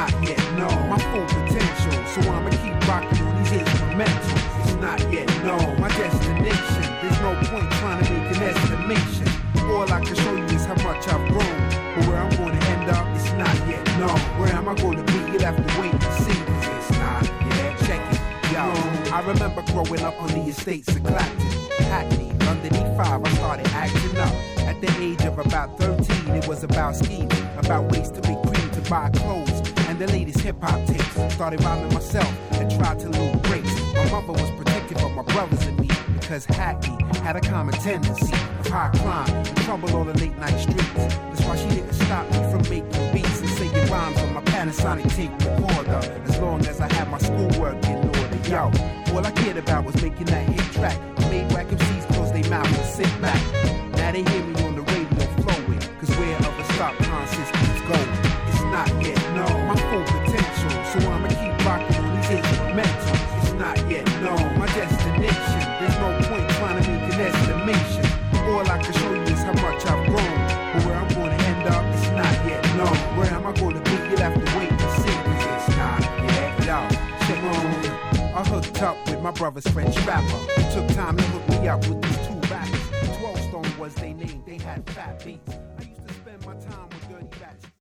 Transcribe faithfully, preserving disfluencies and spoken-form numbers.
not yet known my full potential, so I'ma keep rocking on these instrumentals. It's not yet known my destination. There's no point trying to make an estimation. All I can show you is how much I've grown, but where I'm going to end up, it's not yet known. Where am I going to be? You'll have to wait and see, cause it's not yet. Check it, yo. I remember growing up on the estates of Clapton, Hackney, underneath five, I started acting up. At the age of about thirteen, it was about scheming, about ways to make cream to buy clothes, and the latest hip-hop tapes. Started rhyming myself and tried to lose breaks. My mother was protective of my brothers and me, because Hackney had a common tendency of high crime and trouble on the late night streets. That's why she didn't stop me from making beats and singing rhymes on my Panasonic tape recorder, as long as I had my schoolwork in order. Yo, all I cared about was making that hit track. I made whack M Cs close they mouth and sit back. Now they hear me on the radio flowing, cause where other stop concerts keeps going. It's not yet known my full potential, so I'ma keep rocking on these instrumentals. It's not yet known my destination. There's no point trying to make an estimation. All I can show you is how much I've grown, but where I'm going to end up, it's not yet known. Where am I going to be? You'll have to wait and see, cause it's not yet. Yo, check on. I hooked up with my brother's French rapper. It took time to hook me up with these two rappers. twelve Stone was their name, they had fat beats.